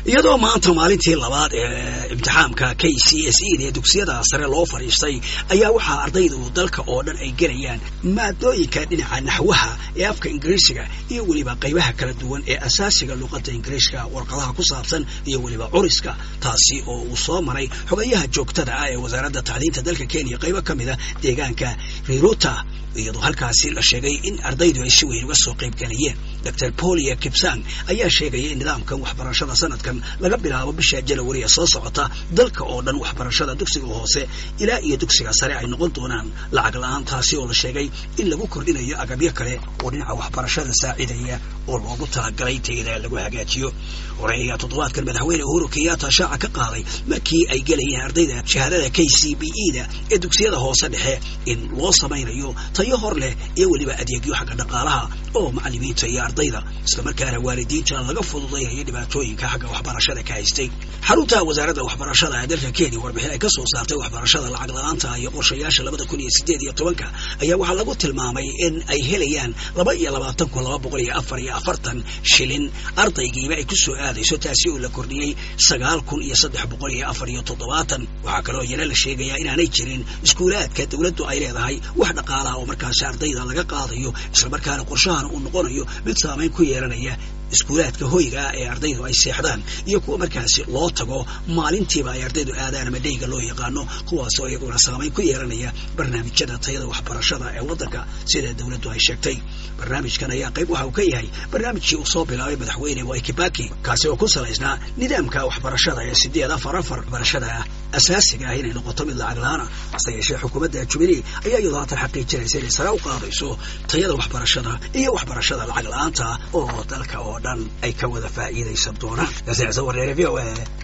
iyadoo maanta maalintii labaad ee imtixaamka KCSE ee dugsiyada sare loo fariistay ayaa waxa ardaydu dalka oo dhan ay galayaan maadooyinka dhinaca naxwaha ee afka Ingiriisiga iyo waliba qaybaha kala duwan ee asaasiga luqadda Ingiriiska warqadaha ku saabsan iyo waliba curiska taasi oo uu soo maray xogayaha joogtada ah ee wasaaradda tacliinta dalka Kenya qaybo kamida deegaanka Riruta iyadoo halkaasi la sheegay in ardaydu ay si weyn uga soo qayb galayeen Dr. Paulia Kipsang ayaa sheegay in nidaamkan waxbarashada sanadkan laga bilaabo bisha January soo socota dalka oo dhan waxbarashada dugsiga hoose ilaa iyo dugsiga sare ay noqon doonaan lacag la'aan taasi oo la sheegay in lagu kordhinayo agabyo kale oo dhinaca waxbarashada saacidaya oo loogu talagalay tayada lagu hagaajiyo horeeya toddobaadkan madaxweyne Uhuru Kenyatta shaaca ka qaaday markii ay galayeen ardayda shahaadada KCPE-da ee dugsiyada hoose dhexe in loo samaynayo tayo hor leh iyo waliba adeegyo xagga dhaqaalaha oo macallimiinta iyo ardayda isla markaana waalidiinta laga fududeeyo dhibaatooyinka xagga waxbarashada ka haystay xarunta wasaaradda waxbarashada ee dalka Kenya warbixin ay ka soo saartay waxbarashada lacag la'aanta iyo qorshayaasha 2018 ayaa waxa lagu tilmaamay in ay helayaan 22,244 shilin ardaygiiba ay ku soo aadayso taasi oo la kordhiyay 9,347 waxa kale oo yara la sheegayaa inaanay jirin iskuulaadka dawladdu ay leedahay wax dhaqaalaha oo markaas ardayda laga qaadayo isla markaana qorshahan uu noqonayo mid saameyn ku yeelanaya iskuulaadka hoyga ee ardaydu ay seexdaan iyo kuwa markaas loo tago maalintiiba ay ardaydu aadaan ama dhayga loo yaqaano kuwaas oo iyaguna saameyn ku yeelanaya barnaamijyada tayada waxbarashada ee waddanka sida dawladdu ay sheegtay barnaamijkan ayaa qayb waxa uu ka yahay barnaamijkii uu soo bilaabay madaxweyne Mwai Kibaki kaasi oo ku salaysnaa nidaamka waxbarashada ee 8-4 waxbarashada asaasiga ah inay noqoto mid lacag la'aan sayesha xukuumadda Jubilee ayaa iyadoo xaqiijinaysa in sare u qaadayso tayada waxbarashada iyo waxbarashada lacag la'aanta oo dalka oo dhan ay ka wada faa'iideysan doonaan.